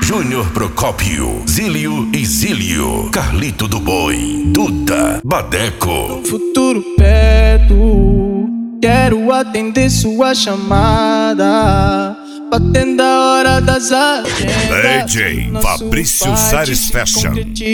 Júnior Procópio, Zílio e Zílio, Carlito do Boi, Duda, Badeco. Futuro perto, quero atender sua chamada, batendo a hora das agendas. DJ Fabrício Satisfaction.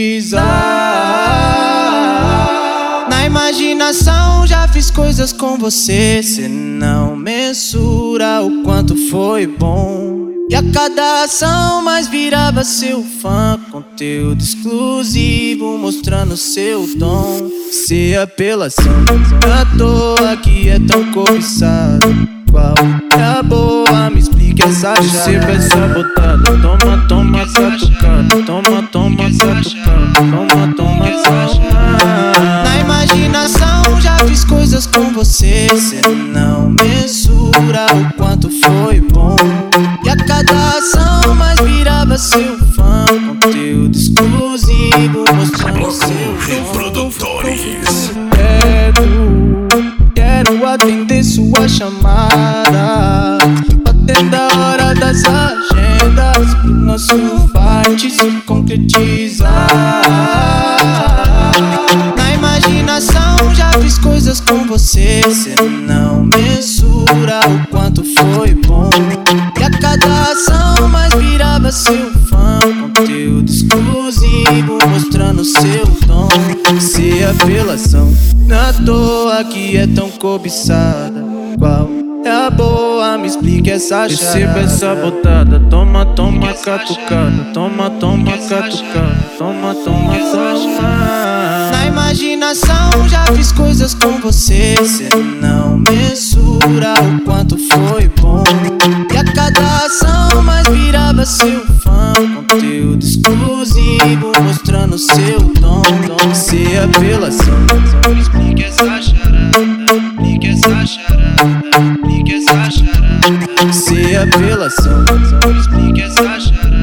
Na imaginação já fiz coisas com você, cê não mensura o quanto foi bom. E a cada ação mais virava seu fã, conteúdo exclusivo mostrando seu dom. Se apelação à toa que é tão cobiçado, qual é a boa? Me explique essa charada. Receba essa botada, toma, toma, catucada. Toma, toma, catucada. Toma, toma, catucada. Na imaginação já fiz coisas com você, cê não mensura o quanto foi bom. E a cada ação mais virava seu fã, conteúdo exclusivo mostrando seu Reprodutores. Quero atender sua chamada, batendo a hora das agendas, pro nosso fight se concretizar. Na imaginação já fiz coisas com você, cê não mensura o quanto foi bom. E a cada ação mais virava seu fã, conteúdo exclusivo mostrando seu dom. Se apelação na toa que é tão cobiçada, qual é a boa? Me explique essa charada. Receba essa botada, toma, toma, catucada. Toma, toma, catucada. Toma, toma, catucada. Na imaginação já fiz coisas com você, cê não mensura o quanto foi bom. E a cada ação mais virava seu fã, conteúdo exclusivo mostrando seu dom. Se apelação, me explique essa charada. Explique essa charada. Explique essa charada. Se apelação, me explique essa charada.